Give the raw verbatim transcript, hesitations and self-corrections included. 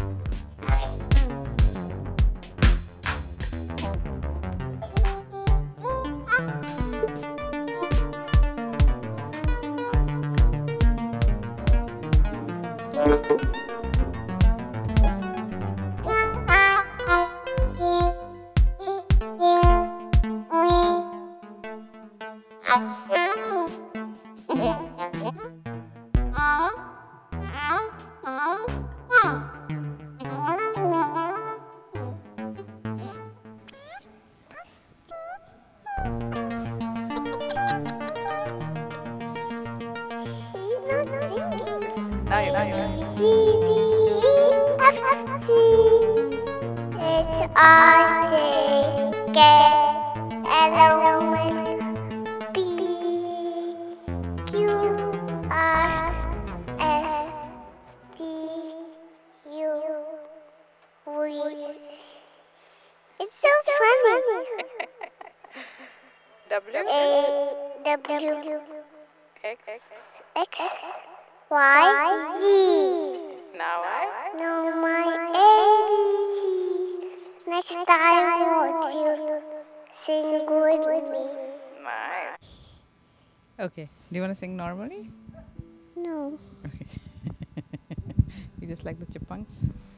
Now you now you It's R J K L M P Q R S T U V. It's so funny. W A W X. X Y Z. Now I. Know my A B Cs. Next time, won't you sing with me? Nice. Okay. Do you want to sing normally? No. Okay. You just like the chipmunks?